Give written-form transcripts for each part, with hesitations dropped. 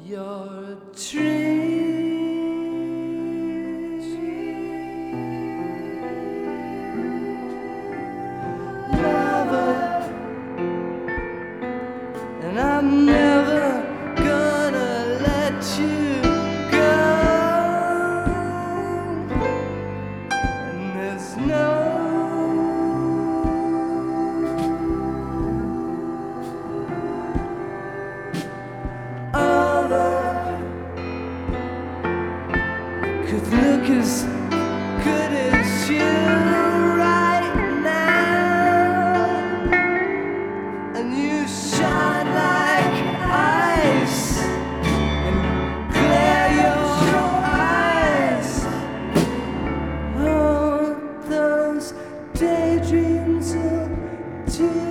You're a dream lover, and I'm never gonna let you go. And there's no could look as good as you right now, and you shine like ice and glare your eyes. Oh, those daydreams of you.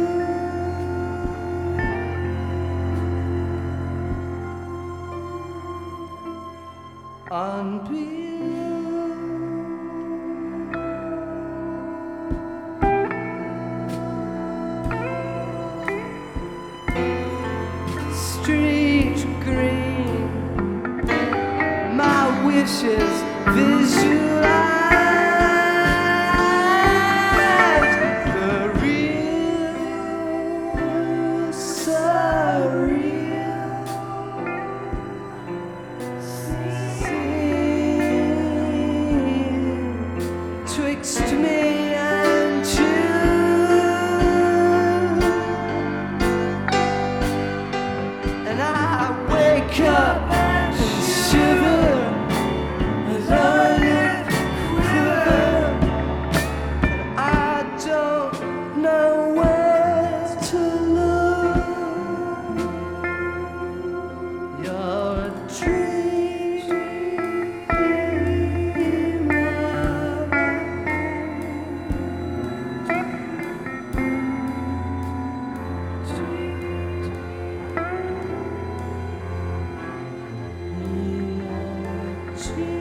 Street green, my wishes visualize the real, surreal scene twixt me and you. And I wake up and shiver as I live quiver, and I don't know where to look. You're a dream lover.